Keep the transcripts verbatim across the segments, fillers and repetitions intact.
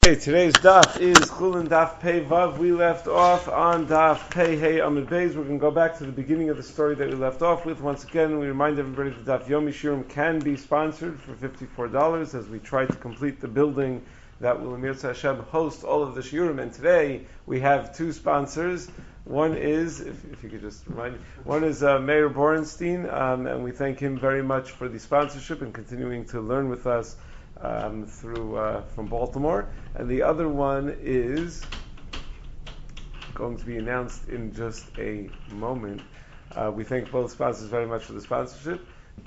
Okay, today's daf is Chulin Daf Pei Vav. We left off on Daf Pei Hey Amud Beis. We're going to go back to the beginning of the story that we left off with. Once again, we remind everybody that Daf Yomi Shiurim can be sponsored for fifty-four dollars as we try to complete the building that will Emir Hashem host all of the Shiurim. And today we have two sponsors. One is, if, if you could just remind me, one is uh, Meir Borenstein, um, and we thank him very much for the sponsorship and continuing to learn with us Um, through uh, from Baltimore, and the other one is going to be announced in just a moment. Uh, we thank both sponsors very much for the sponsorship.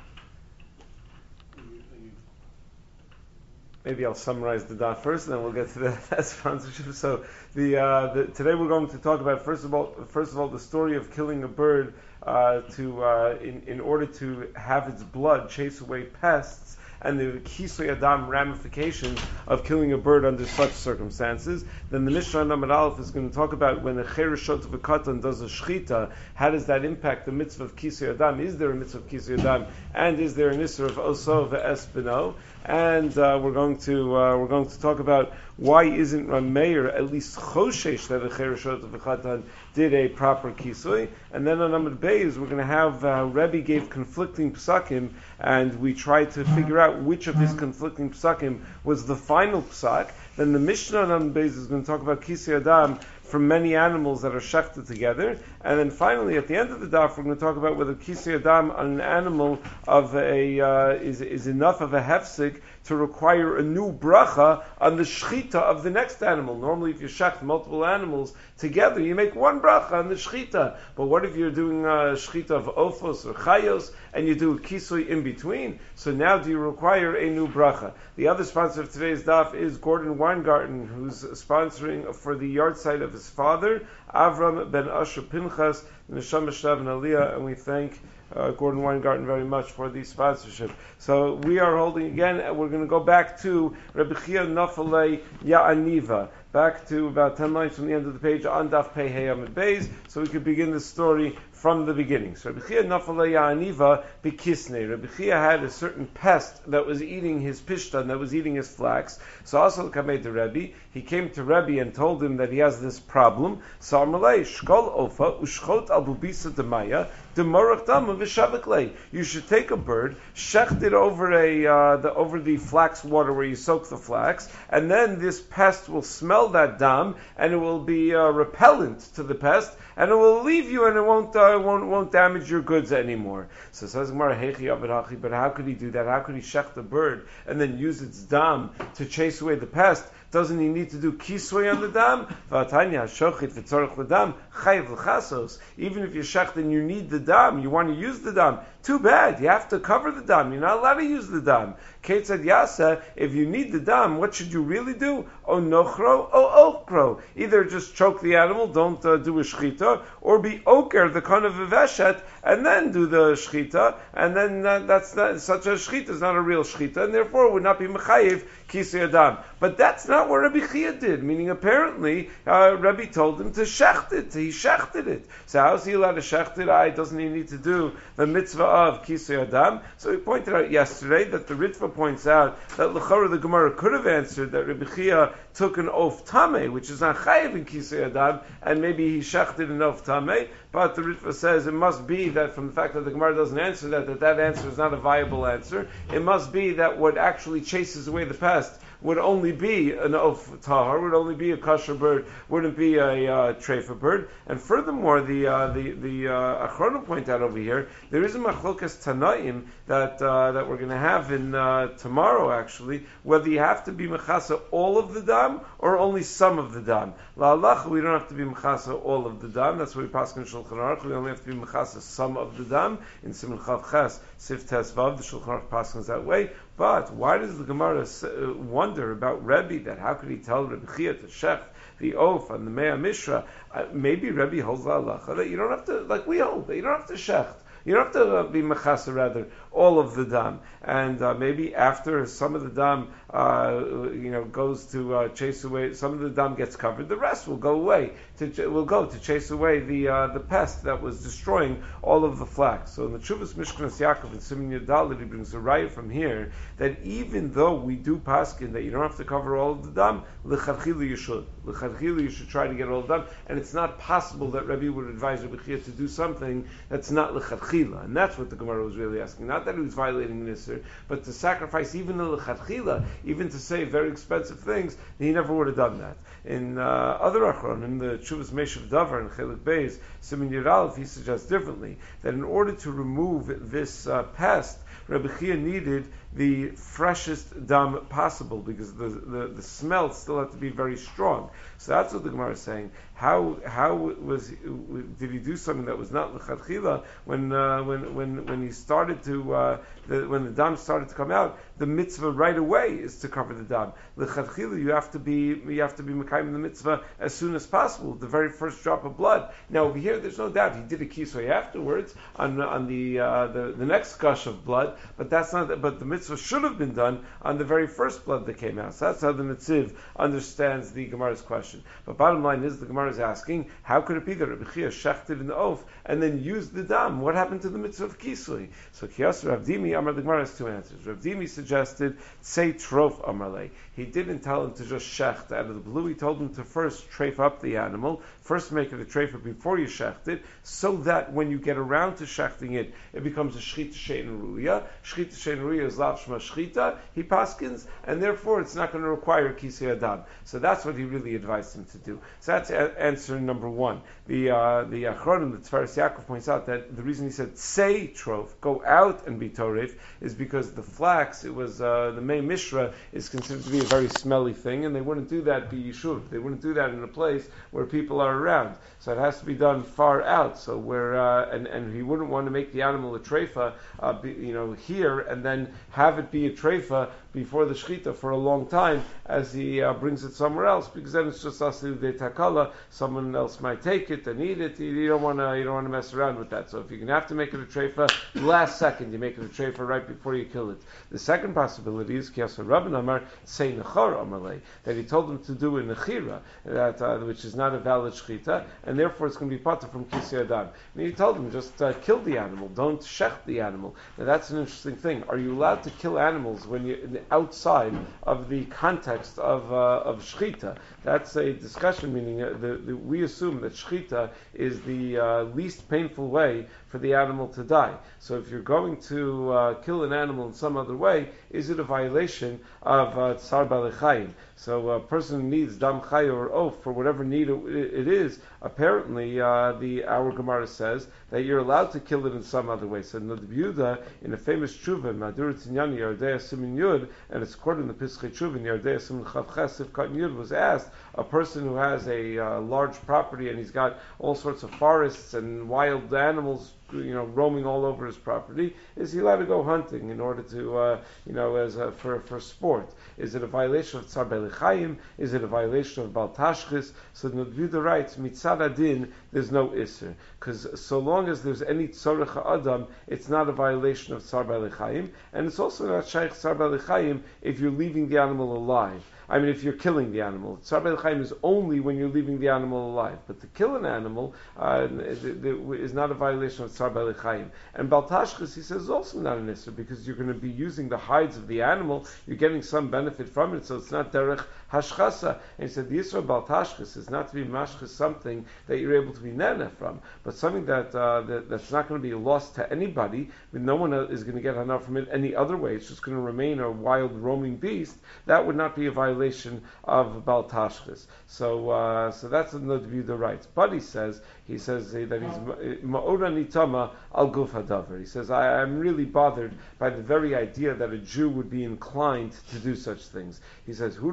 Maybe I'll summarize the dot first, and then we'll get to the, that sponsorship. So, the, uh, the today we're going to talk about first of all, first of all, the story of killing a bird uh, to uh, in in order to have its blood chase away pests, and the Kisui Adam ramifications of killing a bird under such circumstances. Then the Mishnah Namad Aleph is going to talk about when a Chereshot of a Katan does a Shchita, how does that impact the mitzvah of Kisui Adam? Is there a mitzvah of Kisui Adam? And is there an Isser of Oso ve'es beno? And uh, we're going to uh, we're going to talk about why isn't Rameir at least Choshesh that a Chereshot of a Katan did a proper Kisui? And then on Amud Beis we're going to have uh, Rebbe gave conflicting psakim, and we tried to figure out which of his conflicting psakim was the final psak. Then the Mishnah on Amud Beis is going to talk about Kisui Adam from many animals that are shechted together. And then finally, at the end of the daf, we're going to talk about whether Kisui Adam on an animal of a uh, is is enough of a hefsik to require a new bracha on the shchita of the next animal. Normally, if you shecht multiple animals together, you make one bracha on the shchita. But what if you're doing a shchita of ofos or chayos, and you do a kisui in between? So now do you require a new bracha? The other sponsor of today's daf is Gordon Weingarten, who's sponsoring for the yard site of his father, Avram ben Asher Pinchas, Neshama Shtav and Aliyah, and we thank uh, Gordon Weingarten very much for the sponsorship. So we are holding again, and we're going to go back to Rebbe Chia Nafalei Ya'aniva, back to about ten lines from the end of the page on Daf Pei Hey Amud Beis, so we could begin the story from the beginning. So Rebbe Chia Nafalei Ya'aniva B'kisnei. Rebbe Chia had a certain pest that was eating his pishtan, that was eating his flax. So also Kamei to Rebbe, he came to Rebbe and told him that he has this problem. So Amalei Shkol Ofa Ushchot Al Bubisa Demaya Demorach Dama V'Shaviklei. You should take a bird, shecht it over a uh, the over the flax water where you soak the flax, and then this pest will smell that dam, and it will be uh, repellent to the pest, and it will leave you, and it won't uh, won't won't damage your goods anymore. So says Gemara, Heichi Avadachi, but how could he do that? How could he shecht the bird and then use its dam to chase away the pest? Doesn't he need to do kisui on the dam? Even if you're shecht and you need the dam, you want to use the dam, too bad. You have to cover the dam. You're not allowed to use the dam. Kate said, Yasa, if you need the dam, what should you really do? O nochro, o okro. Either just choke the animal, don't uh, do a shchita, or be oker, the kind of a veshet, and then do the shchita, and then uh, that's not, such a shchita is not a real shchita, and therefore would not be mechayiv kisui adam. But that's not what Rabbi Chia did, meaning apparently uh, Rabbi told him to shecht it. He shechted it. So how is he allowed to shecht it? I doesn't he need to do the mitzvah of kisui adam? So we pointed out yesterday that the Ritva points out that l'chara the Gemara could have answered that Rabbi Chia took an of tameh, which is not chayiv in kisui adam, and maybe he shechted an of tameh. But the Ritva says it must be that from the fact that the Gemara doesn't answer that, that that answer is not a viable answer. It must be that what actually chases away the pest would only be an of tahar, would only be a kosher bird, wouldn't be a uh, treifa bird. And furthermore, the uh, the the uh, Achronim point out over here, there is a machlokas tanaim that uh, that we're going to have in uh, tomorrow actually, whether you have to be mechasa all of the dam or only some of the dam. La halach, we don't have to be mechasa all of the dam. That's what we pass in Shulchan Aruch. We only have to be mechasa some of the dam. In Siman Chav Ches, Sif Tes Vav, the Shulchan Aruch passes that way. But why does the Gemara wonder about Rebbe, that how could he tell Rebbe Chia to shecht the oaf and the Mea Mishra? Uh, maybe Rebbe holds la halacha that you don't have to, like we hold, that you don't have to shecht. You don't have to uh, be mechasa, rather, all of the dam. And uh, maybe after some of the dam, uh, you know, goes to uh, chase away, some of the dam gets covered, the rest will go away, to, will go to chase away the uh, the pest that was destroying all of the flax. So in the Chuvas Mishkanas Yaakov and Siman Yadalit, he brings a raya from here that even though we do paskin that you don't have to cover all of the dam, l'chadchila you should. L'chadchila you should try to get all of the dam, and it's not possible that Rabbi would advise Rabbi Chia to do something that's not l'chadchila, and that's what the Gemara was really asking. Not that he was violating Nisr, but to sacrifice even the l'chadchila, even to save very expensive things, he never would have done that. In uh, other achron, in the Chuvas Meshav Davar and Chelik Beis, Siman Yiralef, he suggests differently that in order to remove this uh, pest, Rabbi Chia needed the freshest dam possible because the, the, the smell still had to be very strong. So that's what the Gemara is saying. How how was did he do something that was not l'chadchila when uh, when when when he started to uh, the, when the dam started to come out? The mitzvah right away is to cover the dam. L'chadchila you have to be you have to be mekayim the mitzvah as soon as possible, the very first drop of blood. Now over here, there's no doubt he did a kisvei afterwards on on the uh, the the next gush of blood, but that's not. But the mitzvah should have been done on the very first blood that came out. So that's how the Netziv understands the Gemara's question. But bottom line is the Gemara is asking, how could it be that Rabbi Chia shechted in the oath and then used the dam? What happened to the mitzvah of kisui? So Kiyas Rav Dimi Amar, the Gemara has two answers. Rav Dimi suggested say trof Amarle. He didn't tell him to just shecht out of the blue. He told him to first treif up the animal, first make it a treifa before you shecht it, so that when you get around to shechting it, it becomes a shchita shein ruya. Shchita shein ruya is lav shma shchita. He paskins, and therefore it's not going to require kisei adam. So that's what he really advised him to do. So that's a- answer number one. The uh, the Achronim, the Tferes Yaakov points out that the reason he said say trof, go out and be torif, is because the flax, it was uh, the Mei Mishra is considered to be a very smelly thing, and they wouldn't do that be Yishuv. They wouldn't do that in a place where people are around. So it has to be done far out. So where uh, and and he wouldn't want to make the animal a treifa, uh, be, you know, here and then have it be a treifa before the shechita for a long time as he uh, brings it somewhere else, because then it's just asli de takala. Someone else might take it and eat it. You, you don't want to you don't want to mess around with that. So if you're going to have to make it a treifa, last second you make it a treifa right before you kill it. The second possibility is Kiyasa Rabban Amar say nechar amalei, that he told him to do in nechira, that uh, which is not a valid shechita, and therefore it's going to be pater from kisei adam. And he told him just uh, kill the animal, don't shecht the animal. Now that's an interesting thing. Are you allowed to kill animals when you're outside of the context of uh, of shechita? That's a discussion. Meaning, uh, the, the, we assume that shechita is the uh, least painful way for the animal to die. So if you're going to uh, kill an animal in some other way, is it a violation of uh, tsar balechayim? So a person who needs dam chaya or oaf for whatever need it, it is, apparently uh, the our Gemara says that you're allowed to kill it in some other way. So Nadav Yehuda, in a famous tshuva, Madur Tinyani Yardei Simin Yud, and it's quoted in the Pischei Tshuva in Yardei Simin Chav Ches Sivkat Yud, was asked, a person who has a uh, large property and he's got all sorts of forests and wild animals, you know, roaming all over his property, is he allowed to go hunting in order to, uh, you know, as a, for for sport? Is it a violation of Tzar Belichayim? Is it a violation of Bal Tashchis? So the Nudvida writes, Mitzad Adin, there's no Isser, because so long as there's any Tzorech Adam, it's not a violation of Tzar Belichayim, and it's also not Shaykh Tzar Belichayim if you're leaving the animal alive. I mean, if you're killing the animal. Tzar Belichayim is only when you're leaving the animal alive. But to kill an animal uh, is not a violation of Tzar Belichayim. And Bal Tashchis, he says, is also not an Isser, because you're going to be using the hides of the animal, you're getting some benefit from it, so it's not derech hashchasa. And he said, the Isser of Bal Tashchis is not to be mashchis something that you're able to be nana from, but something that, uh, that that's not going to be lost to anybody, no one is going to get hana from it any other way, it's just going to remain a wild roaming beast. That would not be a violation of Bal Tashchis. So, uh, so that's another view the rights. But he says, he says that he's ma'ora nitama al guf hadavar. He says, I am really bothered by the very idea that a Jew would be inclined to do such things. He says, who do we find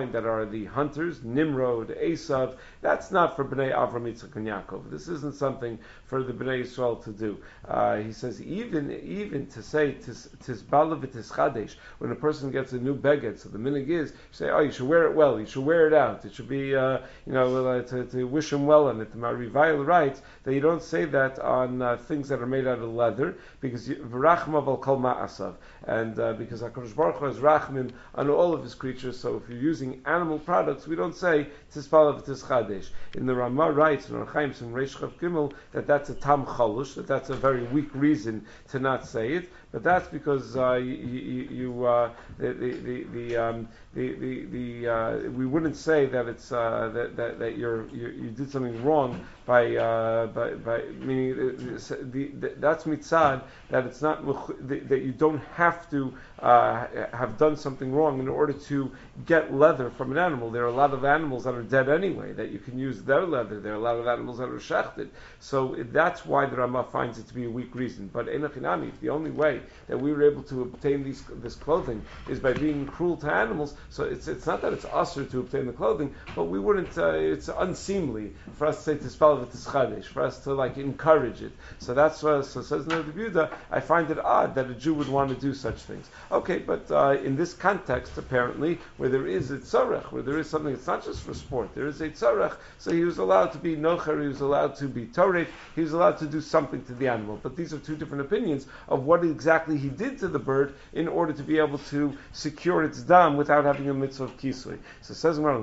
find that are the hunters, Nimrod, Esav. That's not for Bnei Avram, Yitzchak, and Yaakov. This isn't something for the Bnei Yisrael to do. Uh, he says even even to say tis bala v'tis chadesh, when a person gets a new beged, so the minig is you say, oh, you should wear it well, you should wear it out. It should be uh, you know uh, to, to wish him well on it. The Marivail writes that you don't say that on uh, things that are made out of leather, because v'rachma val kol ma'asav, and uh, because HaKadosh Baruch Hu has rachmim on all of his creatures. So if you're using animal products, we don't say tis bala v'tis chadesh. In the Ramah writes in Archaim Sim Reish Chav Gimel that that's a tam chalush, that that's a very weak reason to not say it. But that's because uh, you, you, you uh, the the the the, um, the, the, the uh, we wouldn't say that it's uh, that, that that you're you, you did something wrong by uh, by by meaning the, the, the, that's mitzad, that it's not that you don't have to uh, have done something wrong in order to get leather from an animal. There are a lot of animals that are dead anyway that you can use their leather. There are a lot of animals that are shechted. So that's why the Ramah finds it to be a weak reason. But enochinami, the only way that we were able to obtain these, this clothing is by being cruel to animals. So it's it's not that it's usher to obtain the clothing, but we wouldn't. Uh, it's unseemly for us to say tispal v'tischadesh, for us to like encourage it. So that's uh, so says the Yehuda. I find it odd that a Jew would want to do such things. Okay, but uh, in this context, apparently, where there is a tzarech, where there is something, it's not just for sport. There is a tzarech, so he was allowed to be nocher, he was allowed to be toreh, he was allowed to do something to the animal. But these are two different opinions of what exactly he did to the bird in order to be able to secure its dam without having a mitzvah of kisui. So it says the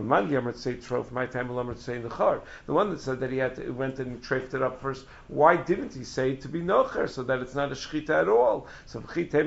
one that said that he had to, went and trafed it up first, why didn't he say to be nocher, so that it's not a shchita at all? So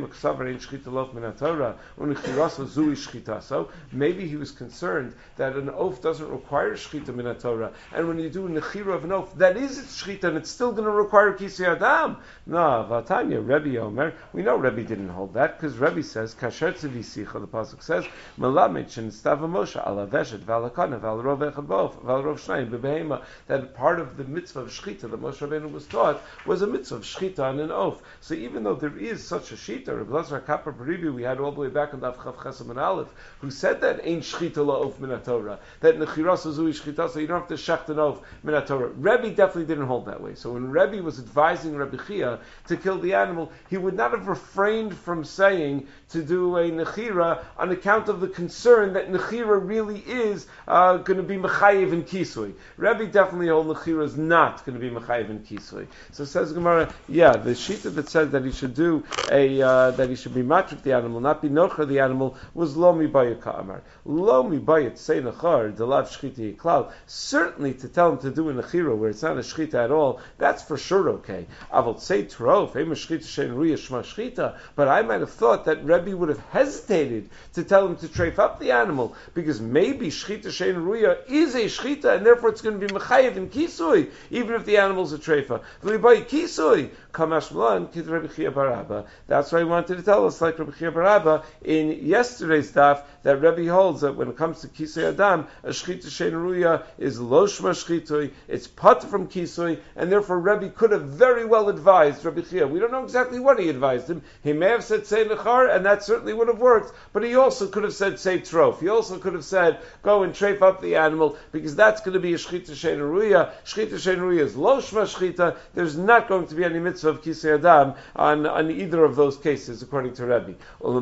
so maybe he was concerned that an oath doesn't require shchita min Torah, and when you do a nechira of an oath, that is its shchita, and it's still going to require kisui adam. No, Vatanya, Rebbe Omer, we know Rebbe didn't hold that, because Rebbe says, Kasher tzvi sicha, the pasuk says, Melamed shen stava Moshe ala veshet v'alakana v'al rov echad bo'of v'al rov shnayim b'behema, that part of the mitzvah of shchita that Moshe Rabbeinu was taught was a mitzvah of shchita on an oath. So even though there is such a shita, Rebbe Lazar Kappa Beribi, we had all the way back on Daf Chav Chesam and Aleph, who said that ain't shchita la'of min Torah, that nechiras zui shchita, so you don't have to shecht an oath min Torah. Rebbe definitely didn't hold that way. So when Rebbe was advising Rebbe Chia to kill the animal, he would not have refrained from saying to do a nechira on account of the concern that nechira really is uh, going to be mechayev in kisui. Rebbe definitely hold nechira is not going to be mechayev in kisui. So says Gemara, yeah, the shita that says that he should do a uh, that he should be matrik the animal, not be nocher the animal, was lo mi bayit ka'amar. Lo mi bayit say nechar delav shchita yiklal. Certainly to tell him to do a nechira where it's not a shchita at all, that's for sure okay. Avol say trof, ema shchita shein ruya shma shchita. But I might have thought that Rebbe would have hesitated to tell him to trafe up the animal, because maybe shchita shein ruya is a shchita, and therefore it's going to be mechayev in kisui, even if the animal's a treifa. V'libai kisui kamash malan kid Rebbe Chia bar Abba. That's why he wanted to tell us, like Rebbe Chia bar Abba in yesterday's daf, that Rebbe holds that when it comes to kisui adam, a shchita shein ruya is lo shma shchitui, it's pat from kisui, and therefore Rebbe could have very well advised Rebbe Chia. We don't know exactly what he advised him. He may have said say nechar, and that certainly would have worked, but he also could have said say trof. He also could have said go and trafe up the animal, because that's going to be a shchita shein ruya. Shchita shein ruya is lo shma shchita. There's not going to be any mitzvah of kisei adam on, on either of those cases, according to Rebbe.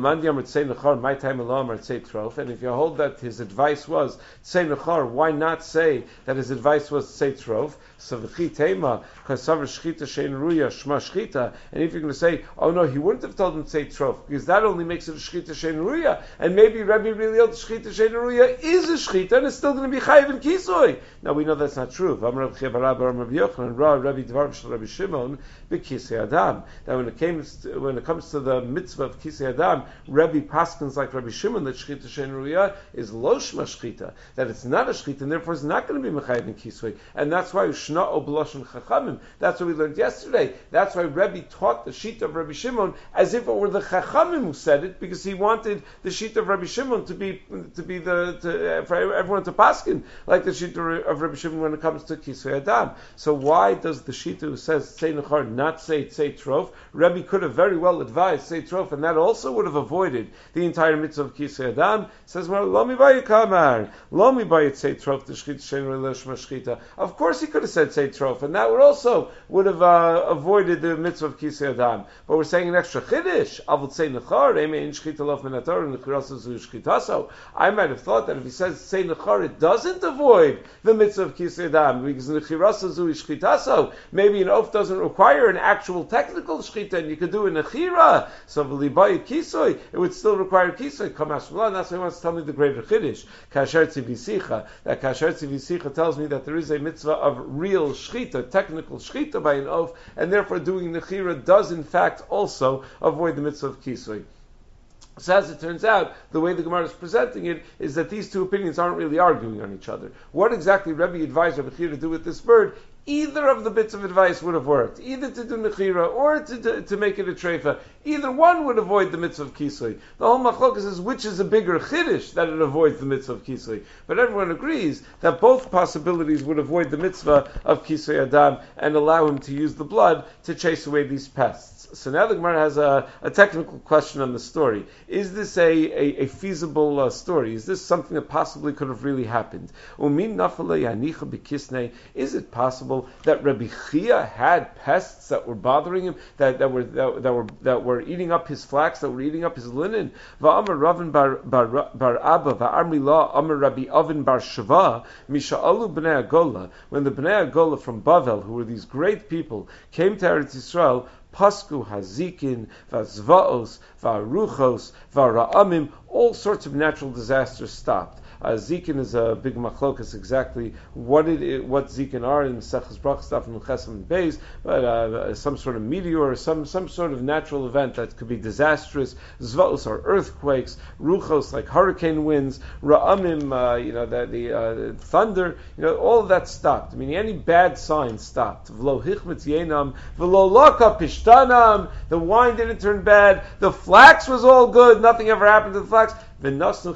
My time alone, say trof. And if you hold that his advice was say nechar, why not say that his advice was say trof? So v'chitema kasav shchita shein ruya shma shchita. And if you're going to say, oh no, he wouldn't have told him to say trof, because that only makes it a shchita shein ruya, and maybe Rebbe really held shchita shein ruya is a shchita, and it's still going to be chayiv in kisoi. Now we know that's not true. That when it comes to, when it comes to the mitzvah of kisei adam, Rebbe paskins like Rabbi Shimon that shchita shein ruya is lo shma shchita, that it's not a shchita, and therefore it's not going to be mechayiv in kisoi, and that's why ushna o b'lashon chachamim. That's what we learned yesterday. That's why Rebbe taught the sheet of Rabbi Shimon as if it were the chachamim who said it, because he wanted the sheet of Rabbi Shimon to be to be the to, for everyone to paskin like the sheet of Rabbi Shimon when it comes to kisei adam. So why does the sheet who says say nechar not say say trof? Rebbe could have very well advised say trof, and that also would have avoided the entire mitzvah of kisei adam. Adam. Says Lomi Bayu Kamar, Lomi Bayu Tzei Trof the Shchita Shein Relishma Shchita. Of course, he could have said Tzei Trof, and that would also would have uh, avoided the mitzvah of Kisei Adam. But we're saying an extra chiddush. Avul Tzei Nechar, Emein Shchita Lof Minator, and Nechirasa Zu Shchitaso. I might have thought that if he says Tzei Nechar, it doesn't avoid the mitzvah of Kisei Adam, because Nechirasa Zu Shchitaso. Maybe an oath doesn't require an actual technical shchita, and you could do a nechira. So v'libayi kisoi, it would still require kisoi. Kamash Malan, and that's why he wants to tell me the greater chiddush. Kasher tzivisicha. That kasher tzivisicha tells me that there is a mitzvah of real shchita, technical shchita by an oath, and therefore doing nechira does in fact also avoid the mitzvah of kisoi. So as it turns out, the way the Gemara is presenting it is that these two opinions aren't really arguing on each other. What exactly Rebbe advised Rabbi Chia to do with this bird? Either of the bits of advice would have worked. Either to do nechira or to, to, to make it a treifa. Either one would avoid the mitzvah of kisui. The whole machlokas is which is a bigger chiddush that it avoids the mitzvah of kisui. But everyone agrees that both possibilities would avoid the mitzvah of kisui adam and allow him to use the blood to chase away these pests. So now the Gemara has a, a technical question on the story. Is this a, a, a feasible uh, story? Is this something that possibly could have really happened? Is it possible that Rabbi Chia had pests that were bothering him, that, that were that, that were that were eating up his flax, that were eating up his linen? Va'amar Ravin bar bar Abba va'armi la Amar Rabbi Avin bar Shava misha'alu bnei Agola. When the bnei Agola from Bavel, who were these great people, came to Eretz Yisrael, Pasku hazikin, vazvaos, varuchos, vara'amim, all sorts of natural disasters stopped. Uh, Zikin is a big machlokas exactly what it is, what Zikin are in Maseches Brachos stuff in Chesam and Beis, but uh, some sort of meteor or some some sort of natural event that could be disastrous. Zvaos are earthquakes, ruchos like hurricane winds, ra'amim, uh, you know, the, the uh, thunder, you know, all of that stopped. I mean, any bad sign stopped. V'lo hichmetz yenam, v'lo loka pishtanam. The wine didn't turn bad. The flax was all good. Nothing ever happened to the flax. And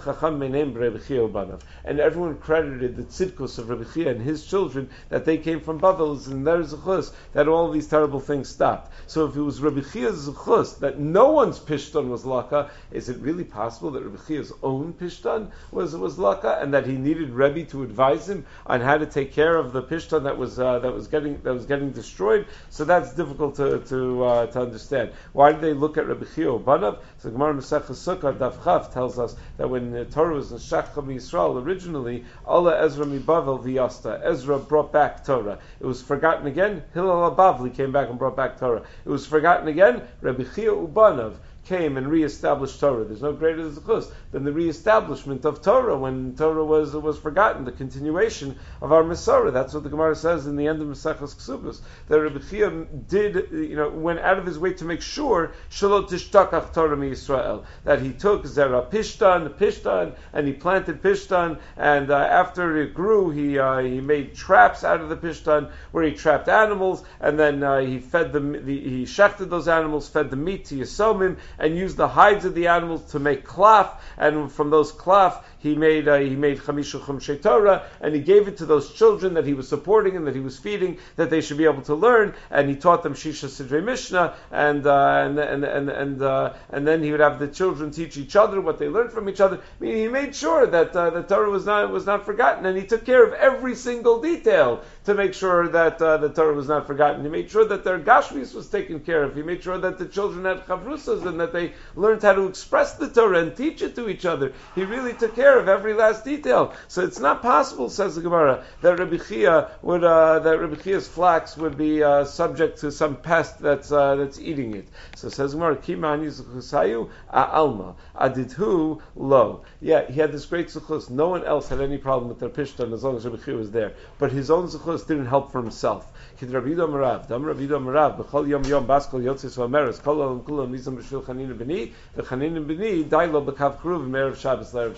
everyone credited the tzidkos of Rabbi Chia and his children that they came from Bavel and their zuchus, that all these terrible things stopped. So if it was Rabbi Chia's zuchus that no one's pishtan was laka, is it really possible that Rabbi Chia's own pishtan was was laka, and that he needed Rebbe to advise him on how to take care of the pishtan that was uh, that was getting that was getting destroyed? So that's difficult to to uh, to understand. Why did they look at Rabbi Chia Banav? So Gemara Masechah Sukkah Daf Chav tells us that when the Torah was in Shacham Yisrael originally, Allah Ezra Mibavel V'yasta, Ezra brought back Torah. It was forgotten again. Hillel HaBavli came back and brought back Torah. It was forgotten again. Rabbi Chia Ubanav came and re-established Torah. There's no greater zechus than the re-establishment of Torah when Torah was was forgotten, the continuation of our Masorah. That's what the Gemara says in the end of Maseches Ksubos, that Rabbi Chia did, you know, went out of his way to make sure Shalot Tishtakach Torah Mi Yisrael, that he took Zera Pishtan, Pishtan, and he planted Pishtan, and uh, after it grew, he uh, he made traps out of the Pishtan where he trapped animals, and then uh, he fed the, the he shechted those animals, fed the meat to Yisomim, and used the hides of the animals to make klaf, and from those klaf he made uh, he made chamisha chumshei Torah, and he gave it to those children that he was supporting and that he was feeding, that they should be able to learn, and he taught them shisha sidrei mishnah, and uh, and and and and, uh, and then he would have the children teach each other what they learned from each other. I mean, he made sure that uh, the Torah was not was not forgotten, and he took care of every single detail to make sure that uh, the Torah was not forgotten. He made sure that their gashmis was taken care of. He made sure that the children had chavrusas and that they learned how to express the Torah and teach it to each other. He really took care of every last detail. So it's not possible, says the Gemara, that Rabbi Chia would uh, that Rabbi Chia's flax would be uh, subject to some pest that's uh, that's eating it. So says the Gemara, Kimani zuchusayu alma adidhu lo. Yeah, he had this great zuchus. No one else had any problem with their pishtan as long as Rabbi Chia was there. But his own zuchus didn't help for himself. Kid Rabbi Yehuda Marav, Dam Rabbi Yehuda Marav, B'chol Yom Yom Baskol Yotzis V'Ameres, Kol Olam Kulam Nizam B'Shvil Chanina B'ni, V'Chanina B'ni, Dailo B'Kav Kruv V'Merev Shabbos L'Erev Shabbos.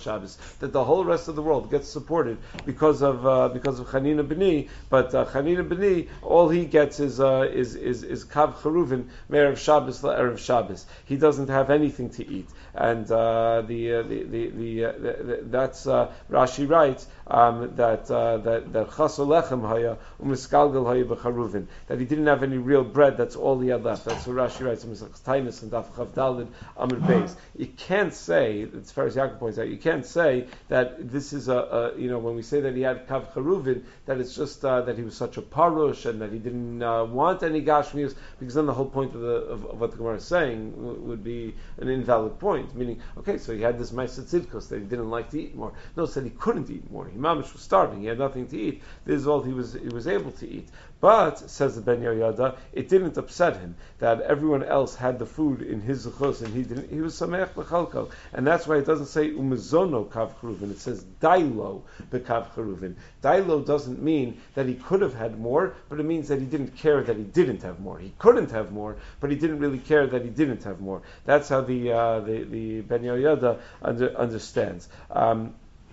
that the whole rest of the world gets supported because of uh, because of Chanina B'ni, but uh, Chanina B'ni, all he gets is uh, is is is Kav Charuvin Me'erev Shabbos la'erev Shabbos. He doesn't have anything to eat, and uh, the, uh, the the the, uh, the, the that's uh, Rashi writes um, that uh, that that Chasol Lechem Haya Umiskalgal Haya B'Charuvin, that he didn't have any real bread. That's all he had left. That's what Rashi writes in Masechus Tainus and Daf Chav Daled Amud Beis. You can't say, as far as Yaakov points out, you can't say that this is a, a you know when we say that he had Kav Charuvin, that it's just uh, that he was such a parush and that he didn't uh, want any gashmius, because then the whole point of, the, of, of what the Gemara is saying w- would be an invalid point. Meaning, okay, so he had this Ma'aseh Tzidkos that he didn't like to eat more. No, said he couldn't eat more. He mamish was starving. He had nothing to eat. This is all he was he was able to eat. But, says the Ben Yoyada, it didn't upset him that everyone else had the food in his zuchos and he didn't. He was sameach l'chalko, and that's why it doesn't say umezono kav charuvin. It says dailo bekav charuvin. Dailo doesn't mean that he could have had more, but it means that he didn't care that he didn't have more. He couldn't have more, but he didn't really care that he didn't have more. That's how the uh, the, the Ben Yoyada under, understands. Um,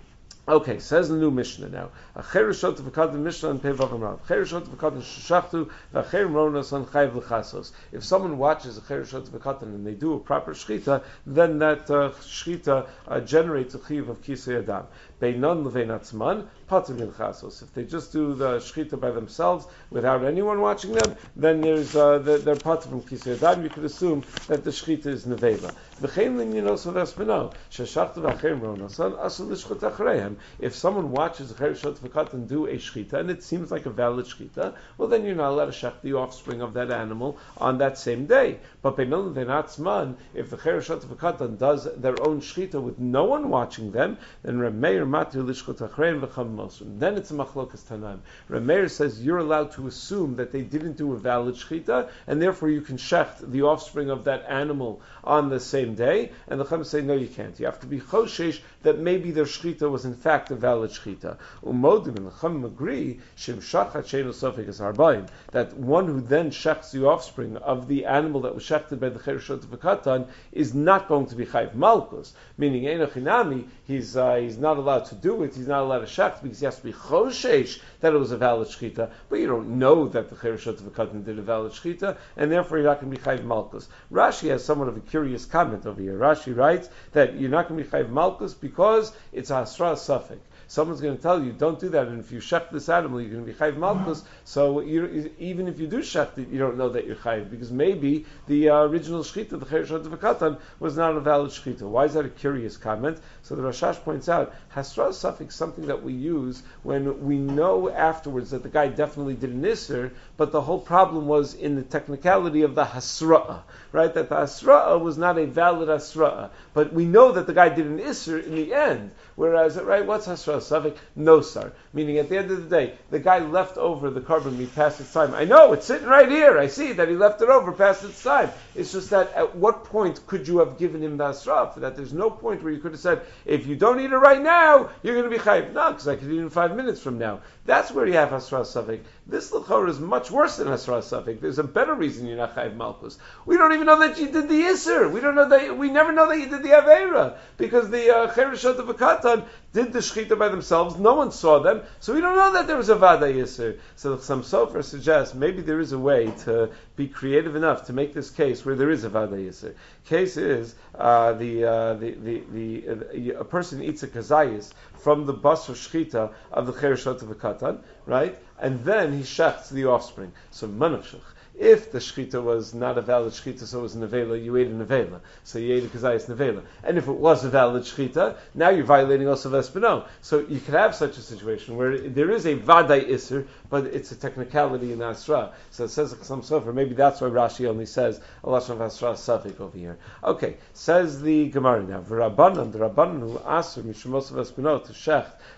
Okay, says the new Mishnah now. Acherishot v'kadin Mishnah and Pevav Amrav. Acherishot v'kadin shachtu v'acherim ronos on chayv l'chasos. If someone watches Acherishot v'kadin and they do a proper shchita, then that uh, shchita uh, generates a chiv of kisei adam. Beinon l'vein atzman pater min chasos. If they just do the shchita by themselves without anyone watching them, then there's uh, the, they're pater from kisei adam. You could assume that the shchita is nevela. V'chein l'myinos v'espino sheshachtu v'acherim ronos on asul l'shchut achreihem. If someone watches a Cherishot V'kat and do a shchita, and it seems like a valid shchita, well then you're not allowed to shech the offspring of that animal on that same day. But Beinon V'natzman, if the Cherishot V'kat does their own shchita with no one watching them, then Rameir Matir Lishchot Achrein V'cham Mosrim. Then it's a Machlokas Tanaim. Rameir says you're allowed to assume that they didn't do a valid shchita, and therefore you can shech the offspring of that animal on the same day. And the Chum say no, you can't. You have to be choshesh that maybe their shchita was in fact a valid shchita. Umodim and the Chum agree shim shachat sheinu sofek es harbaim, that one who then shechs the offspring of the animal that was shechted by the Cherishot V'katan is not going to be chayv malkus, meaning Eino Chinami, he's uh, he's not allowed to do it, he's not allowed to shech because he has to be choshesh that it was a valid shchita, but you don't know that the Cherishot V'katan did a valid shchita, and therefore you're not going to be chayv malkus. Rashi has somewhat of a curious comment over here. Rashi writes that you're not going to be chayv malkus because it's a hasra safek. Someone's going to tell you, don't do that, and if you shech this animal, you're going to be chayv malchus. So you, even if you do shech it, you don't know that you're chayv, because maybe the uh, original shchita, the Cherishot V'katan, was not a valid shchita. Why is that a curious comment? So the Rashash points out, hasra safek is something that we use when we know afterwards that the guy definitely did an isser, but the whole problem was in the technicality of the hasra'ah, right? That the hasra'ah was not a valid hasra'ah, but we know that the guy did an isser in the end. Whereas, right, what's hasra safek? No sar. Meaning, at the end of the day, the guy left over the carbon meat past its time. I know, it's sitting right here. I see that he left it over past its time. It's just that at what point could you have given him the hasra? For that there's no point where you could have said, if you don't eat it right now, you're going to be chayv. No, because I could eat it in five minutes from now. That's where you have hasra safek. This l'chor is much worse than hasra safek. There's a better reason you're not chayv malchus. We don't even know that you did the isser. We don't know that. We never know that you did the aveira, because the uh, Cherishot V'katan did the shechita by themselves. No one saw them, so we don't know that there was a vada yisser. So some sofer suggests maybe there is a way to be creative enough to make this case where there is a vada yisser. Case is uh, the, uh, the the the uh, a person eats a kazayis from the basar shechita of the Cherishot V'katan, right? And then he shechts the offspring. So manachshach. If the shechita was not a valid shechita, so it was nevela, you ate a nevela. So you ate a kazayis nevela. And if it was a valid shechita, now you're violating also vespino. So you could have such a situation where there is a vaday isser, but it's a technicality in asra. So it says some sofer. Maybe that's why Rashi only says a lashon of asra safik over here. Okay, says the Gemara now. V'rabbanan, the rabbanan who aser mishumos vespino to shecht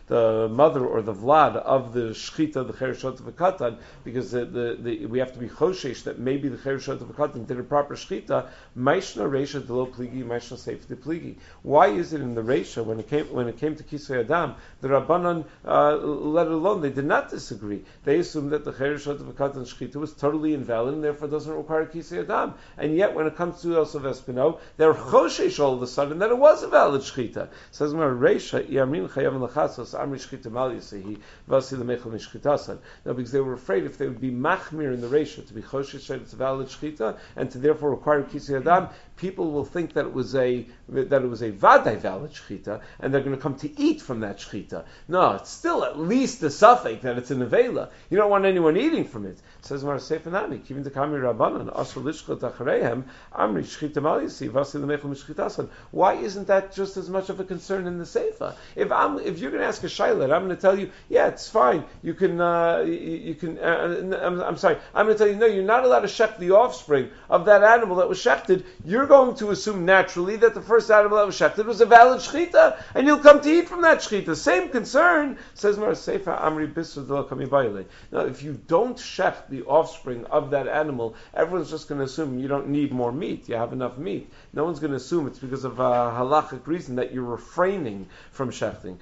the mother or the vlad of the shchita, the chereshot of a katan, because the, the, the, we have to be choshesh that maybe the chereshot of a katan did a proper shchita. Maishna reisha de lo pligi, maishna seif de pligi. Why is it in the reisha when it came when it came to kisvei adam, the Rabbanan uh, let it alone? They did not disagree. They assumed that the chereshot of a katan shchita was totally invalid and therefore doesn't require kisvei adam. And yet, when it comes to also Vespino, they're choshesh all of a sudden that it was a valid shchita. Says Mar Reisha, Yamin Chayav Lachasos Amri Shchita Mal Yasehi Vasi Lemechel Mishchitasan. No, because they were afraid if they would be machmir in the Reisha to be choshesh that it's a valid shchita and to therefore require kisvei adam, people will think that it was a that it was a vadai valid shchita, and they're going to come to eat from that shchita. No, it's still at least a suffix that it's a nevela. You don't want anyone eating from it. Says Mar Sefer Nami, Kivin Tekami Rabbanan Asur Lishchot Achareihem Amri Shchita Mal Yasi Vasi Lemechel Mishchitasan. Why isn't that just as much of a concern in the Seifa? If I'm if you're going to ask a shayla, I'm going to tell you, yeah, it's fine. You can uh, you, you can. Uh, I'm, I'm sorry. I'm going to tell you, no, you're not allowed to shecht the offspring of that animal that was shechted. You're going to assume naturally that the first animal that was shechted was a valid shchita, and you'll come to eat from that shchita. Same concern, says Mar Seifa Amri Bisur Delo Kami Baile. Now, if you don't shecht the offspring of that animal, everyone's just going to assume you don't need more meat. You have enough meat. No one's going to assume it's because of a halachic reason that you're refraining from shechting.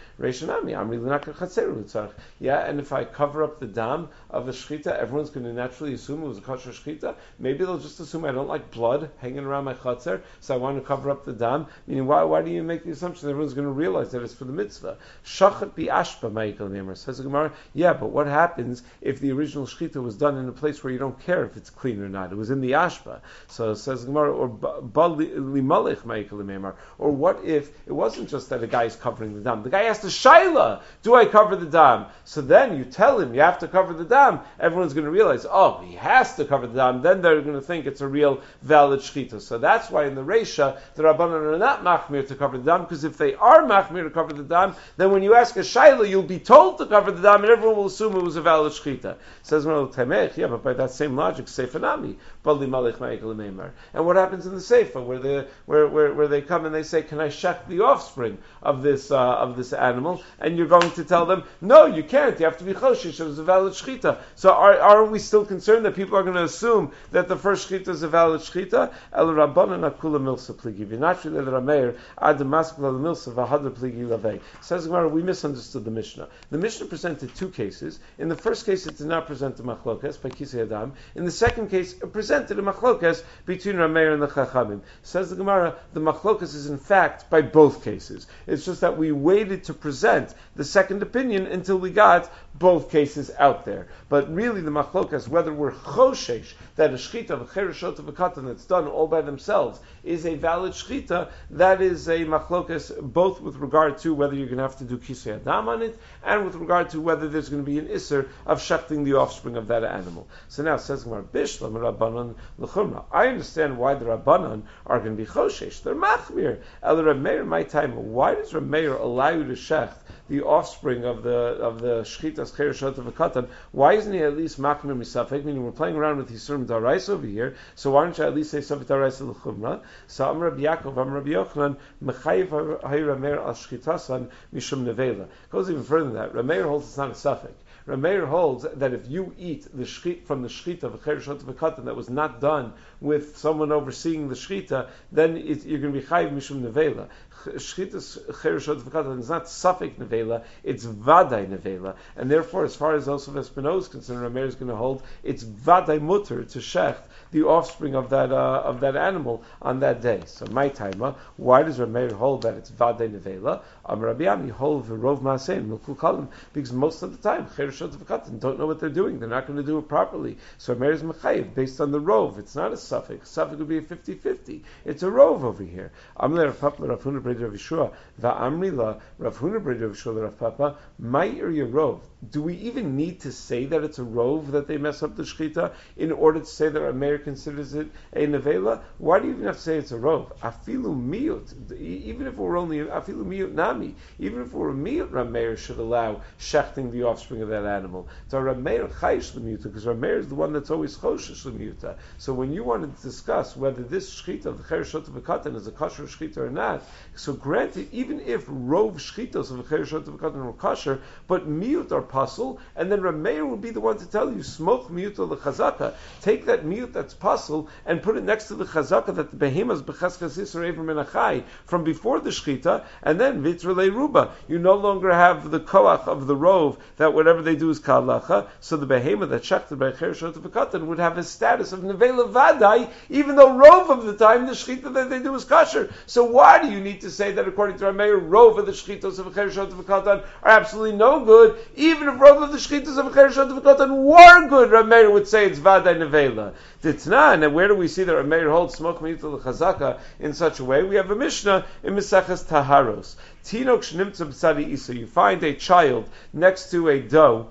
Yeah, and if I cover up the dam of a shchita, everyone's going to naturally assume it was a kosher shchita. Maybe they'll just assume I don't like blood hanging around my chatzer, so I want to cover up the dam. Meaning, why, why do you make the assumption that everyone's going to realize that it's for the mitzvah? Shachat bi ashpa ma'ikal nemer. Says the Gemara, yeah, but what happens if the original shchita was done in a place where you don't care if it's clean or not? It was in the ashpa. So it says the Gemara, or ba limalech ma'ikal nemer. Or what if it wasn't just that a guy is covering the dam? The guy asked the shaila, do I cover the dam? So then you tell him you have to cover the dam. Everyone's going to realize, oh, he has to cover the dam. Then they're going to think it's a real valid shchita. So that's why in the Reisha, the Rabbanan are not machmir to cover the dam, because if they are machmir to cover the dam, then when you ask a shaila, you'll be told to cover the dam, and everyone will assume it was a valid shchita. Says yeah, but by that same logic, Seifa Nami, Bali Malech Ma'ikal Meimar. And what happens in the Seifa, where they where, where where they come and they say, can I shech the offspring of this uh, of this animal? And you're going to tell them, no, you can't. You have to be choshesh. It was a valid shchita. So are aren't we still concerned that people are going to assume that the first shchita is a valid shchita? El Rabbanan Akula Milsa Pligi V'Nachri El Rameir Ad Maskla Milsa V'Hadar Pligi Lavei. Says Gemara, we misunderstood the Mishnah. The Mishnah presented two cases. In the first case, it did not present a machlokas by Kisei Adam. In the second case, it presented a machlokas between Rameir and the Chachamim. Says the Gemara, the machlokas is in fact by both cases. It's just that we waited to present the second opinion until we got both cases out there. But really, the machlokas, whether we're choshesh that a shchita of a chereshot of a katan that's done all by themselves is a valid shchita, that is a machlokas both with regard to whether you're going to have to do kisei adam on it and with regard to whether there's going to be an isser of shechting the offspring of that animal. So now it says Gemara, Bishlam Rabbanan l'chumra. I understand why the Rabbanan are going to be choshesh. They're machmir. El Rameir, my time. Why does Rameir allow you to shecht the offspring of the of the shchitas chereshot of a katan? Why isn't he at least machmir misafek? Meaning we're playing around with Yisurim Daraisa over here. So why don't you at least say Safek Daraisa l'chumra? So Am Rabbi Yaakov, Am Rabbi Yochanan, mechayiv hay Rameir al shchitasan mishum nevela. Goes even further than that. Rameir holds it's not a safek. Rameir holds that if you eat the shchit from the shchita of a chereshot of a katan that was not done with someone overseeing the shchita, then it, you're going to be chayiv mishum nevela. Shchitas chereshot of a katan is not safek nevela, it's vadai nevela, and therefore, as far as also Espinosa is concerned, Rameir is going to hold it's vadai mutter to shecht the offspring of that uh, of that animal on that day. So my timer, why does Rameir hold that it's vadai nevela? Am Rabbi Ami hold v'rov maasein milkul kalim, because most of the time chereshot of a katan don't know what they're doing. They're not going to do it properly. So Rameir is mechayiv based on the rov. It's not a suffix. Suffix would be a fifty-fifty. It's a rov over here. Amle Rav Papa Rav Huna B'Rei Rav Yeshua va'amrila Rav Huna B'Rei Rav Yeshua Rav Papa ma'ir yarov. Do we even need to say that it's a rov that they mess up the shchita in order to say that Rameir considers it a nevela? Why do do you even have to say it's a rov? Afilu miut, even if we're only afilu miut nami, even if we're a miut, Rameir should allow shechting the offspring of that animal. So Rameir chayish l'miuta, because Rameir is the one that's always choshish l'miuta. So when you wanted to discuss whether this shchita of the chereshot of a katan is a kosher shchita or not, so granted, even if rov shchitos of the chereshot of a katan were kosher, but miut are puzzle, and then Rameir would be the one to tell you smoke miut of the chazaka. Take that miut that's puzzle and put it next to the chazaka that the behemoths b'chaskas yisur ever menachai from before the shchita, and then vitrele ruba. You no longer have the koach of the rov that whatever they do is kalacha. So the behemoth that shechted by chereshot of a katan would have a status of nevela vadai, even though rov of the time the shchita that they do is kosher. So why do you need to say that according to Rameir, rov of the shchitos of a chereshot of a katan are absolutely no good, even if rov of the shchitos of a chereshot of a katan were good? Rameir would say it's vadai nevela. Titnan, and where do we see that Rameir holds smoke miutal chazaka in such a way? We have a Mishnah in Maseches Taharos. Tinok shnimtza b'tzadi isa. You find a child next to a dough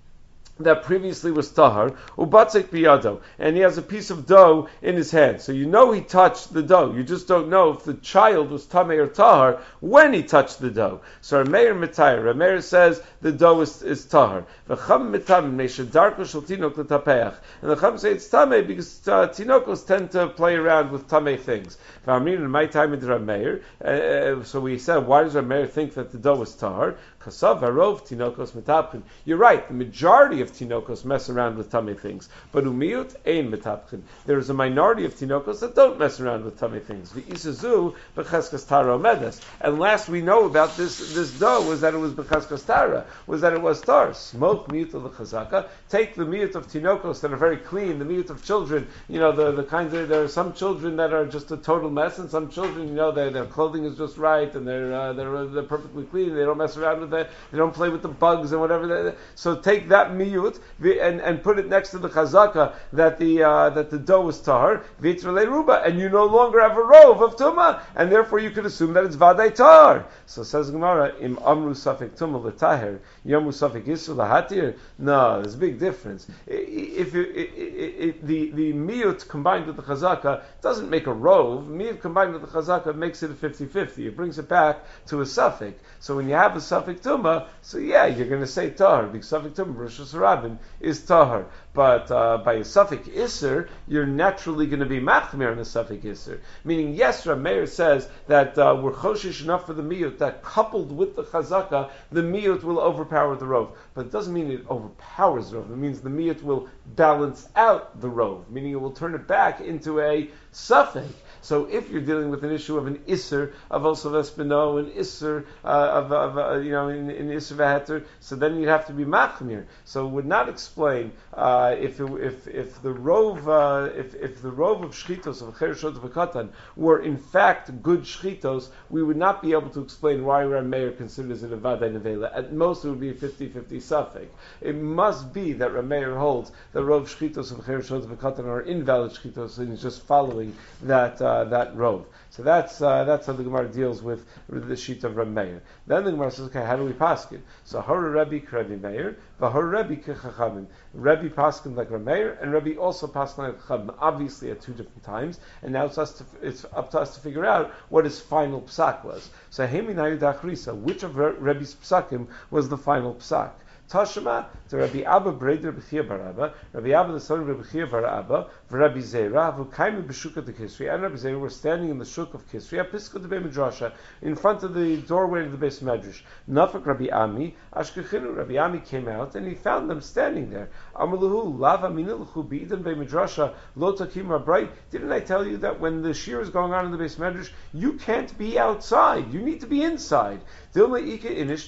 that previously was tahar, ubatzek biyado, and he has a piece of dough in his hand. So you know he touched the dough. You just don't know if the child was tamei or tahar when he touched the dough. So Rameir mitayr. Rameir says the dough is, is tahar. V'cham mitam meishadarko shel tinok l'tapeach. And the cham say it's tamei because uh, tinokos tend to play around with tamei things. V'amrin in my time in Rameir. Uh, so we said, why does Rameir think that the dough is tahar? Kasav harov tinokos mitapchin. You're right. The majority of tinokos mess around with tummy things, but umiut ein mitapchin. There is a minority of tinokos that don't mess around with tummy things. V'isazu b'cheskas tara medes. And last we know about this this dough was that it was b'cheskas tara, was that it was tar. Smoke miut of the chazaka. Take the miut of tinokos that are very clean, the miut of children. You know the the kinds of there are some children that are just a total mess, and some children, you know, their their clothing is just right and they're uh, they're they're perfectly clean. They don't mess around with it. They don't play with the bugs and whatever. They, so take that miyut and, and put it next to the chazaka that the uh, that the dough is tahar vitrele ruba, and you no longer have a rov of tuma, and therefore you could assume that it's vadai tahar. So says Gemara, im amru safek tuma l'taher yamu safek yisur lahatir. No, there's a big difference. If you, it, it, it, the the miyut combined with the chazaka doesn't make a rov. Miyut combined with the chazaka makes it a fifty-fifty. It brings it back to a safek. So when you have a safek tuma, so yeah, you're going to say tahar because safek tuma Rosh Hashanah is tahar. But uh, by a safek iser, you're naturally going to be machmir on a safek iser. Meaning, yes, Rameir says that uh, we're choshish enough for the miyut that coupled with the chazaka, the miyut will overpower the rov. But it doesn't mean it overpowers the rov. It means the miyut will balance out the rov, meaning it will turn it back into a safek. So if you're dealing with an issue of an isser of also vespino, an isser uh, of, of uh, you know in, in isser v'heter, so then you'd have to be machmir. So it would not explain uh, if it, if if the rov uh, if if the rov of shchitos of chereshot v'katan were in fact good shchitos, we would not be able to explain why Rameir considers it a vadai nevela. At most, it would be a fifty-fifty suffix. It must be that Rameir holds that rov shchitos of chereshot v'katan are invalid shchitos, and he's just following that. Uh, that rov. So that's uh, that's how the Gemara deals with, with the sheet of Rameir. Then the Gemara says, okay, how do we paskin? So Hora Rebbe Rebbe Meir, V'Hora Rebbe Kechachamim. Rebbe paskin like Rameir, and Rebbe also paskin like Chachamim. Obviously at two different times, and now it's us to, it's up to us to figure out what his final psak was. So Hemi Nayu Dachrisa, which of Rebbe's psakim was the final psak? Tashma to Rabbi Abba Breder B'chia Bar Abba, Rabbi Abba the son of Rabbi Chia Bar Abba, Rabbi Zera, who came in B'shuka de Kisri, and Rabbi Zera were standing in the shuk of Kisri, Apiska de Be Midrasha, in front of the doorway of the Beis Medrash. Nafak Rabbi Ami, Ashkechinu, Rabbi Ami came out, and he found them standing there. Amaluhu, Lava Miniluchu, B'idem Be Midrasha, Lo Takim Rabrai. Didn't I tell you that when the shir is going on in the Beis Medrash, you can't be outside, you need to be inside. Maybe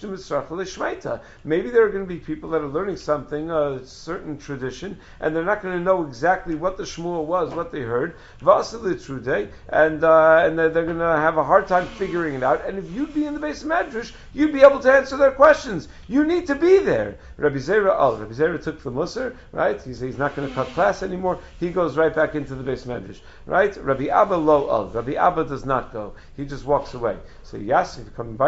there are going to be people that are learning something, a certain tradition, and they're not going to know exactly what the shmuel was, what they heard, and uh, and they're going to have a hard time figuring it out. And if you'd be in the Beis Medrash, you'd be able to answer their questions. You need to be there. Rabbi Zera, oh, Rabbi Zera took the Musar, right? He's, he's not going to cut class anymore. He goes right back into the Beis Medrash, right? Rabbi Abba lo al. Rabbi Abba does not go. He just walks away. So Yasif come by lay.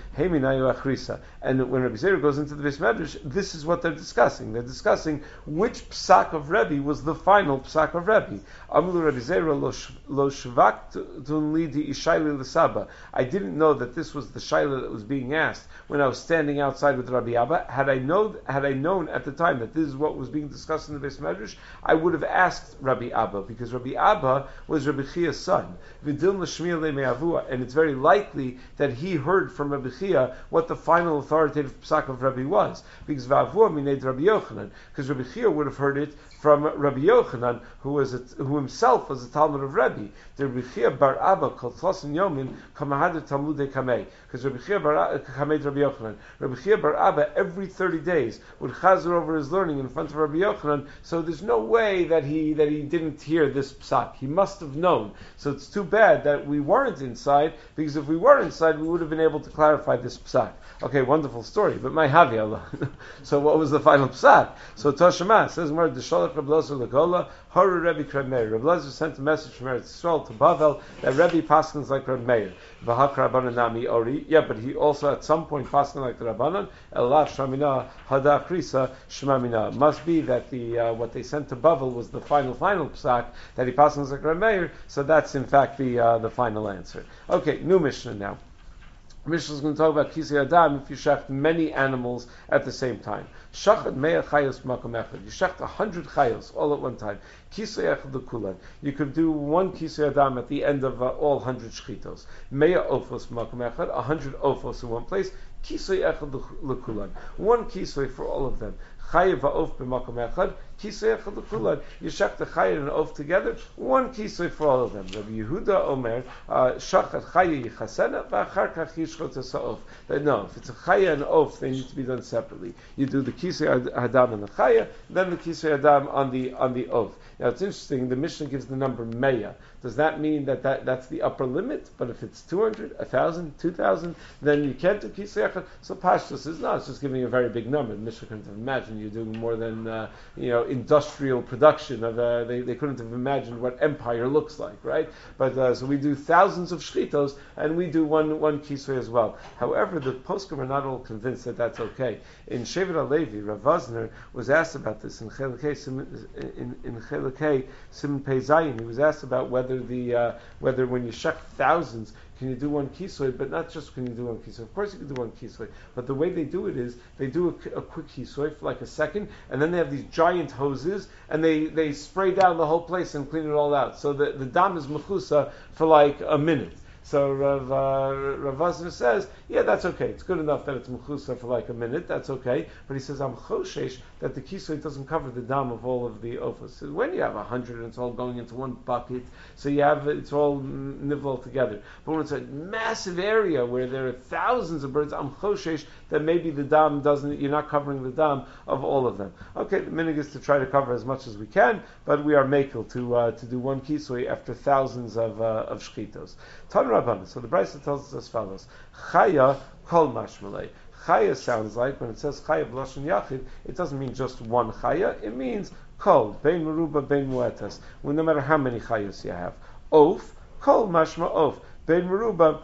Heiminayu Achrisa. And when Rabbi Zera goes into the Beis Medrash, this is what they're discussing. They're discussing which psak of Rebbe was the final psak of Rebbe. Amlu Rabbi Zera lo shvaktun li di ishayli l'saba. I didn't know that this was the shayla that was being asked when I was standing outside with Rabbi Abba. Had I know, had I known at the time that this is what was being discussed in the Beis Medrash, I would have asked Rabbi Abba, because Rabbi Abba was Rabbi Chia's son. V'dil l'shmiya le'me'avua, and it's very likely that he heard from Rabbi Chia what the final authoritative psak of Rabbi was, because v'avua mined Rabbi Yochanan, because Rabbi Chia would have heard it from Rabbi Yochanan, who was a, who himself was a Talmud of Rebbe. The Rabbi Chia bar Abba called Tlosin Yomin Kamahad Talmudei Kamei, because Rabbi Chia bar Kamei Rabbi Yochanan. Rabbi Chia bar Abba every thirty days would chazer over his learning in front of Rabbi Yochanan. So there's no way that he that he didn't hear this psak. He must have known. So it's too bad that we weren't inside, because if we were inside, we would have been able to clarify this psak. Okay, wonderful story, but my havi Allah. So what was the final psak? So Toshima says, "Mer desholach Reb Elazar legola haru Rebbe Reb Meir." Reb Elazar sent a message from Eretz Yisrael to Bavel that Rebbe paskins like Reb Meir. V'hak Rabbanan nami ori. Yeah, but he also at some point paskin like the Rabbanan. Elav shmamina hada krisa shmamina. Must be that the uh, what they sent to Bavel was the final final psak that he paskins like Reb Meir. So that's in fact the uh, the final answer. Okay, new Mishnah now. Mishnah is going to talk about kisei adam if you shecht many animals at the same time. Shachad me'ah chayos makom echad. You shecht a hundred chayos all at one time. Kisei echad l'kulan. You could do one kisei adam at the end of uh, all hundred shchitos. Me'ah ofos makom echad. A hundred ofos in one place. Kisei echad l'kulan. One kisei for all of them. Chayev ha'of b'makom echad. Kisei echad l'kulan. You shecht the chayev and oaf together. One kisei for all of them. Rabbi Yehuda Omer, shachat chayev yichasena v'achar kach yishchot ha'of. No, if it's a chayev and oaf, they need to be done separately. You do the kisei adam and the chayev, then the kisei adam on the on the oaf. Now it's interesting. The Mishnah gives the number meya. Does that mean that, that that's the upper limit? But if it's two hundred, one thousand, two thousand, then you can't do kisei echad. So Pashtus is no, it's just giving a very big number. The Mishnah couldn't have imagined you doing more than uh, you know industrial production of. Uh, they they couldn't have imagined what empire looks like, right? But uh, so we do thousands of shchitos, and we do one one kisei as well. However, the poskim are not all convinced that that's okay. In Shevet HaLevi, Rav Vosner was asked about this in Chelekei in in Chelekei Siman Pei Zayin. He was asked about whether the uh, whether when you shech thousands, can you do one kisui, but not just can you do one kisui. Of course you can do one kisui, but the way they do it is they do a, a quick kisui for like a second, and then they have these giant hoses, and they, they spray down the whole place and clean it all out. So the, the dam is mechusa for like a minute. So Rav, uh, Rav Vosner says, yeah, that's okay. It's good enough that it's mechusa for like a minute. That's okay. But he says, I'm choshesh that the kisui doesn't cover the dam of all of the ofos. So when you have a hundred and it's all going into one bucket, so you have it's all nivell together. But when it's a massive area where there are thousands of birds, I'm choshesh that maybe the dam doesn't. You're not covering the dam of all of them. Okay, the minig is to try to cover as much as we can, but we are makel to uh, to do one kisui after thousands of uh, of shchitos. Tan Rabbanan. So the Brisa tells us as follows: Chaya kol mashmalei. Chaya sounds like when it says Chaya b'lashon yachid, it doesn't mean just one Chaya. It means kol bein meruba bein muetas. Well, no matter how many Chayas you have. Oaf kol mashma oaf bein meruba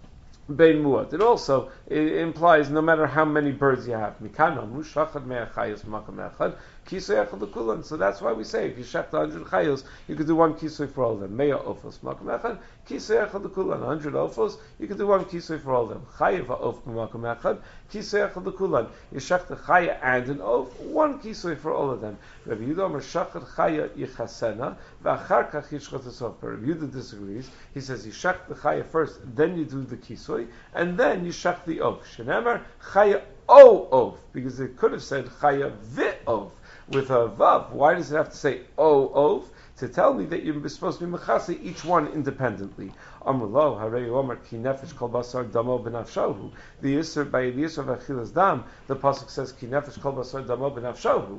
bein muat. It also it implies no matter how many birds you have. Mikana mushachad me'achayos makam echad. Kisei echad l'kulan. So that's why we say if you shecht one hundred chayos, you could do one kisei for all of them. Meya ofos makam echad. Kisei echad l'kulan. one hundred ofos, you could do one kisei for all of them. Chayev ha'of makam echad. Kisei echad l'kulan. You shecht a chaya and an oaf, one kisei for all of them. Rabbi Yehuda Omer shachat chaya yichasena v'achar kach yishchot hasof. But Rabbi Yehuda disagrees. He says you shecht the chaya first, then you do the kisei, and then you shecht the oaf. Shenemar chaya o oaf, because it could have said chaya vi oaf with a vav. Why does it have to say o oaf? To tell me that you're supposed to be mechase each one independently. Amrlo harei omer ki nefesh kol basar damo benafshahu. The yisur by the yisur of achilas dam, the pasuk says ki nefesh kol basar damo benafshahu.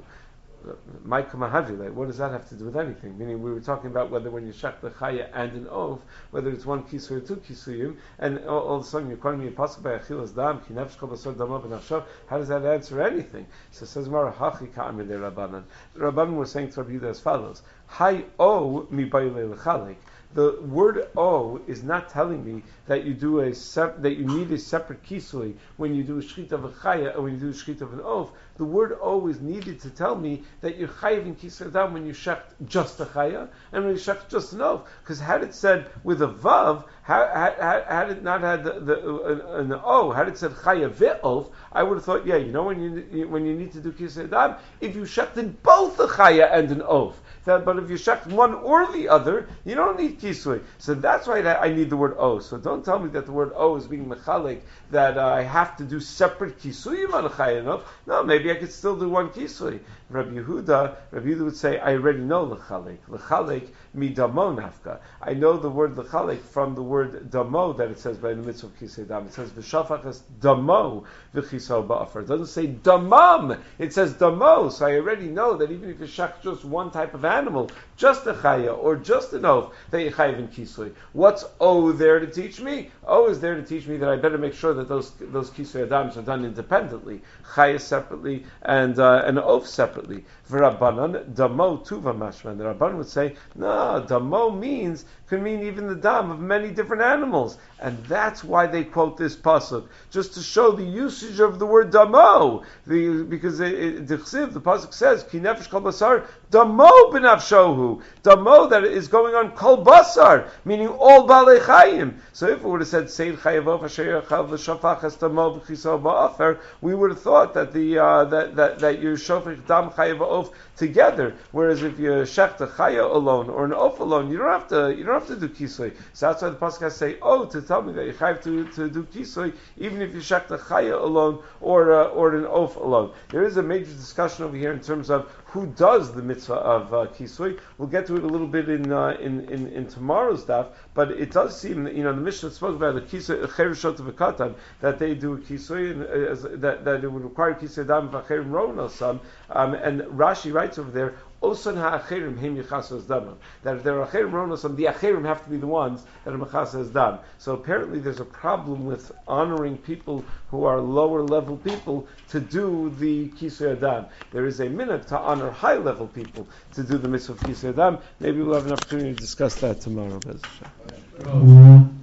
What does that have to do with anything? Meaning, we were talking about whether when you shech the chaya and an oaf, whether it's one kisui or two kisuyim, and all, all of a sudden you're calling me a pasuk by achilas dam, ki nefesh kol basar damo benafshahu. How does that answer anything? So it says Mara hachi ka'amir de Rabbanan. The Rabbanan were saying to Rabbi Yehuda as follows: Hay o mi bayle lechalek. the word O is not telling me that you do a sep- that you need a separate kisui when you do a shchita of a chaya or when you do a shchita of an oaf. The word O is needed to tell me that you're chayiv in kisui adam when you shecht just a chaya and when you shecht just an oaf. Because had it said with a vav, had, had, had it not had the, the an, an O, had it said chaya ve'of, I would have thought, yeah, you know when you when you need to do kisui adam, if you shecht in both a chaya and an oaf. That, but if you shecht one or the other, you don't need kisui. So that's why I need the word O. So don't tell me that the word O is being mechalik, that uh, I have to do separate kisuyim on a chayinov. No, maybe I could still do one kisui. Rabbi Yehuda, Rabbi Yehuda would say, I already know lechalik. Lechalik mi damo nafka. I know the word lechalik from the word damo that it says by the mitzvah of kisei dam. It says v'shafachas damo v'chiso ba'afer. It doesn't say damam. It says damo. So I already know that even if you shach just one type of animal, just a chaya or just an oaf, that you chayiv in kisui. What's O there to teach me? O is there to teach me that I better make sure that those those kisui adams are done independently, chaya separately and uh, an oaf separately. V'rabbanan damo tuva mashman. The Rabbanan would say, no, damo means can mean even the dam of many different animals, and that's why they quote this pasuk just to show the usage of the word damo. The, because it, it, the chsiv, the pasuk says ki nefesh kol basar damo b'nafshohu, damo that is going on kol basar, meaning all balei chayim. So if it would have said seid chayavov asher yachav l'shafachas damo b'chiso ba'afer, we would have thought that the uh, that that that you shofech dam chayavov together. Whereas if you shech a chaya alone or an oaf alone, you don't have to you don't have to do kisui. So that's why the pasuk has to say, oh, to tell me that you have to to do kisui, even if you shech a chaya alone or uh, or an oaf alone. There is a major discussion over here in terms of who does the mitzvah of uh, kisui. We'll get to it a little bit in, uh, in in in tomorrow's daf, but it does seem that, you know, the Mishnah spoke about the kisui cherishot v'katan, that they do a kisui and uh, as, that that it would require kisui dam v'acherim ron some, um, and Rashi writes over there, Osan ha'acherim him yichasos dam. That if there are acherim ronosam, the acherim have to be the ones that are mechasas dam. So apparently there's a problem with honoring people who are lower level people to do the kisui adam. There is a minute to honor high level people to do the mitzvah of kisui adam. Maybe we'll have an opportunity to discuss that tomorrow.